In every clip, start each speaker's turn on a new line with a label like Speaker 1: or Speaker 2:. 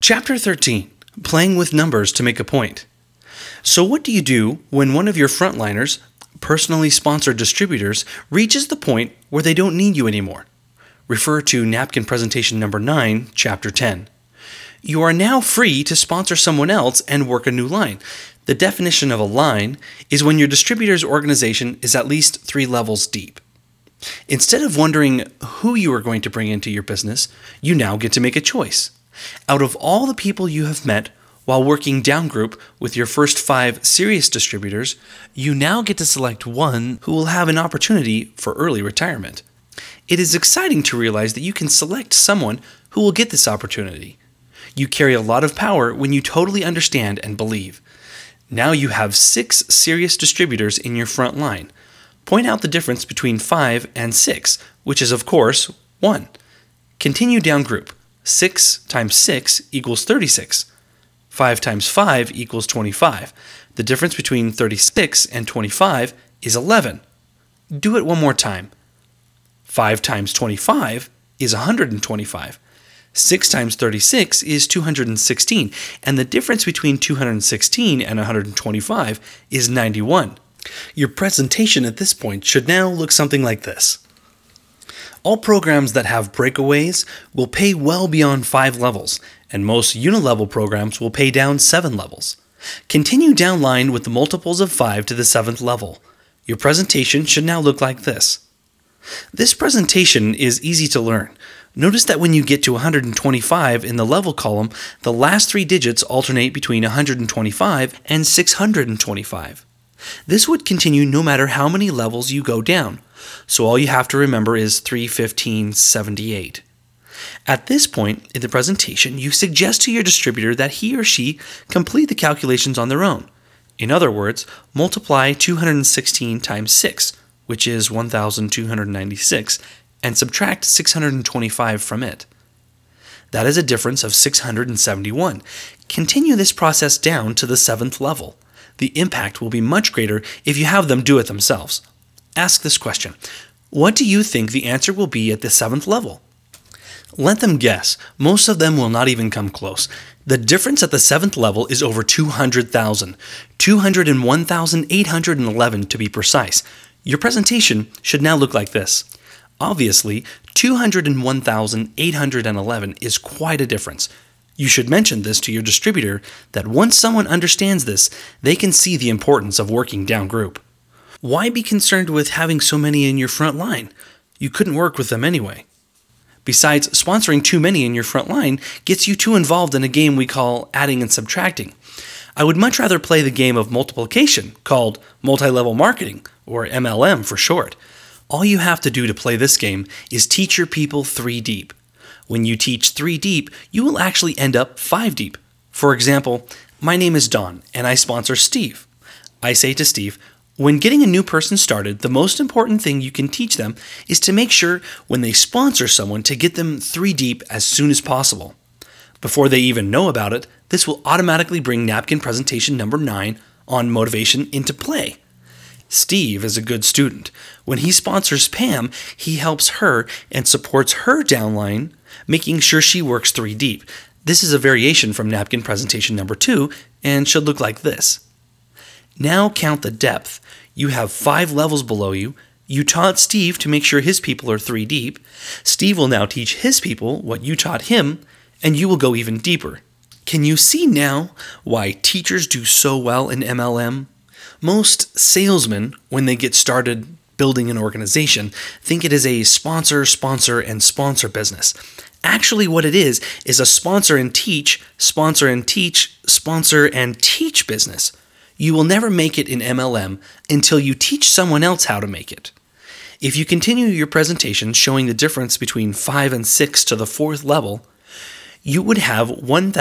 Speaker 1: Chapter 13. Playing with Numbers to Make a Point. So what do you do when one of your frontliners, personally sponsored distributors, reaches the point where they don't need you anymore? Refer to Napkin Presentation Number 9, Chapter 10. You are now free to sponsor someone else and work a new line. The definition of a line is when your distributor's organization is at least 3 levels deep. Instead of wondering who you are going to bring into your business, you now get to make a choice. Out of all the people you have met while working down group with your first 5 serious distributors, you now get to select one who will have an opportunity for early retirement. It is exciting to realize that you can select someone who will get this opportunity. You carry a lot of power when you totally understand and believe. Now you have 6 serious distributors in your front line. Point out the difference between 5 and 6, which is of course 1. Continue down group. 6 times 6 equals 36. 5 times 5 equals 25. The difference between 36 and 25 is 11. Do it one more time. 5 times 25 is 125. 6 times 36 is 216, and the difference between 216 and 125 is 91. Your presentation at this point should now look something like this. All programs that have breakaways will pay well beyond 5 levels, and most unilevel programs will pay down 7 levels. Continue downline with the multiples of 5 to the 7th level. Your presentation should now look like this. This presentation is easy to learn. Notice that when you get to 125 in the level column, the last 3 digits alternate between 125 and 625. This would continue no matter how many levels you go down, so all you have to remember is 31578. At this point in the presentation, you suggest to your distributor that he or she complete the calculations on their own. In other words, multiply 216 times 6, which is 1,296, and subtract 625 from it. That is a difference of 671. Continue this process down to the 7th level. The impact will be much greater if you have them do it themselves. Ask this question. What do you think the answer will be at the 7th level? Let them guess. Most of them will not even come close. The difference at the 7th level is over 200,000. 201,811 to be precise. Your presentation should now look like this. Obviously, 201,811 is quite a difference. You should mention this to your distributor that once someone understands this, they can see the importance of working down group. Why be concerned with having so many in your front line? You couldn't work with them anyway. Besides, sponsoring too many in your front line gets you too involved in a game we call adding and subtracting. I would much rather play the game of multiplication, called multi-level marketing, or MLM for short. All you have to do to play this game is teach your people 3 deep. When you teach 3 deep, you will actually end up 5 deep. For example, my name is Don, and I sponsor Steve. I say to Steve, when getting a new person started, the most important thing you can teach them is to make sure when they sponsor someone to get them 3 deep as soon as possible. Before they even know about it, this will automatically bring Napkin Presentation Number 9 on motivation into play. Steve is a good student. When he sponsors Pam, he helps her and supports her downline, making sure she works 3 deep. This is a variation from Napkin Presentation Number 2 and should look like this. Now count the depth. You have 5 levels below you. You taught Steve to make sure his people are 3 deep. Steve will now teach his people what you taught him, and you will go even deeper. Can you see now why teachers do so well in MLM? Most salesmen, when they get started building an organization, think it is a sponsor, and sponsor business. Actually, what it is a sponsor and teach business. You will never make it in MLM until you teach someone else how to make it. If you continue your presentation showing the difference between 5 and 6 to the 4th level, you would have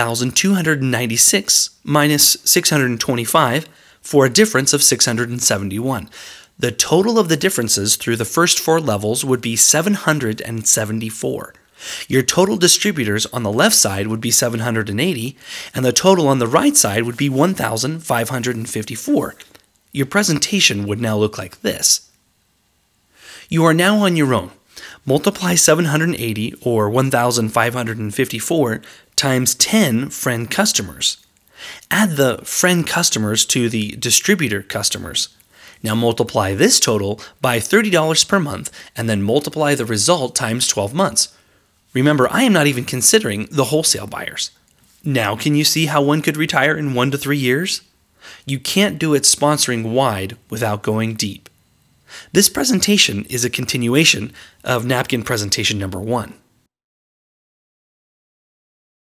Speaker 1: 1,296 minus 625 for a difference of 671. The total of the differences through the first 4 levels would be 774. Your total distributors on the left side would be 780, and the total on the right side would be 1,554. Your presentation would now look like this. You are now on your own. Multiply 780, or 1,554, times 10 friend customers. Add the friend customers to the distributor customers. Now multiply this total by $30 per month and then multiply the result times 12 months. Remember, I am not even considering the wholesale buyers. Now can you see how one could retire in 1 to 3 years? You can't do it sponsoring wide without going deep. This presentation is a continuation of napkin presentation number 1.